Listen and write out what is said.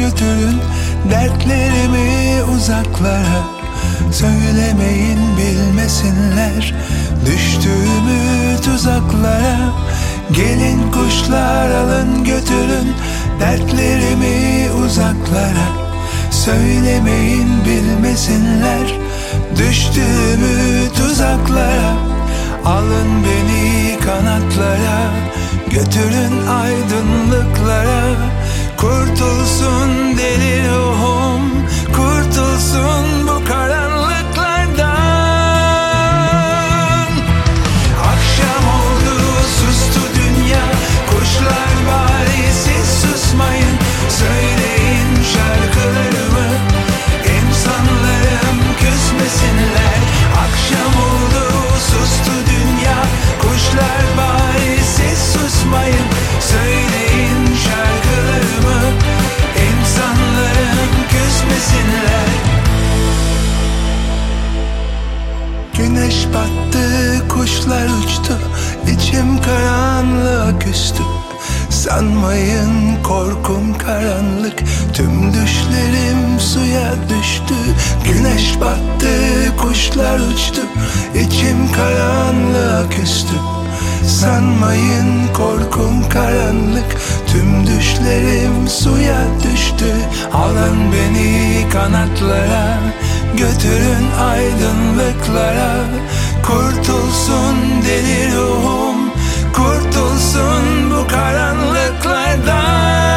götürün dertlerimi uzaklara. Söylemeyin bilmesinler düştüğümü tuzaklara. Gelin kuşlar alın götürün dertlerimi uzaklara. Söylemeyin bilmesinler düştüğümü tuzaklara. Alın beni kanatlara, götürün aydınlıklara. Kurtulsun deli ruhum, kurtulsun bu karanlıklardan. Akşam oldu, sustu dünya, kuşlar bari siz susmayın. Söyleyin şarkılarımı, insanlarım küsmesinler. Akşam oldu, sustu dünya, kuşlar bari siz susmayın. Söyleyin şarkılarımı, insanlarım küsmesinler. Güneş battı, kuşlar uçtu, içim karanlığa küstü. Sanmayın korkum karanlık, tüm düşlerim suya düştü. Güneş battı, kuşlar uçtu, içim karanlığa küstü. Sanmayın korkum karanlık, tüm düşlerim suya düştü. Alın beni kanatlara, götürün aydınlıklara. Kurtulsun deli ruhum, kurtulsun bu karanlıklardan.